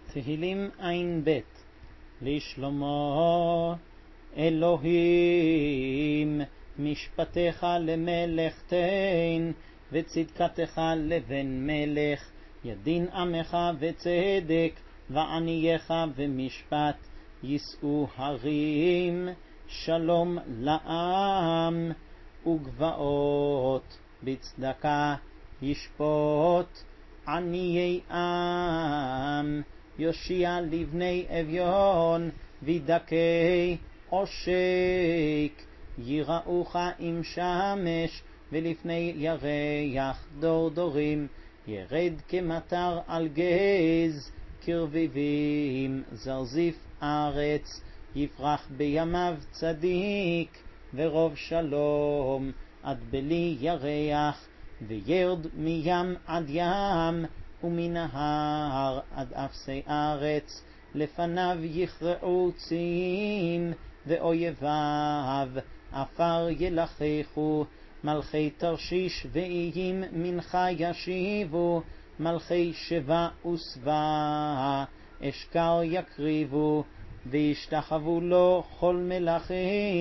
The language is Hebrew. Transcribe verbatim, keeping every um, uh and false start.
תהילים עין ב' לשלמה אלוהים, משפטיך למלך תן, וצדקתך לבן מלך, ידין עמך וצדק, וענייך ומשפט, יישאו הרים, שלום לעם, וגבעות בצדקה ישפוט עניי עם, יושיע לבני אביון, וידכי עושק, יראוך עם שמש, ולפני ירח דור דורים, ירד כמטר על גז, כרביבים זרזיף ארץ, יפרח בימיו צדיק, ורוב שלום עד בלי ירח, וירד מים עד ים, ומנהר עד אפסי ארץ, לפניו יכרעו ציים, ואויביו עפר ילחכו, מלכי תרשיש ואיים מנחה ישיבו, מלכי שבע וסבא אשכר יקריבו, וישתחוו לו כל מלכים.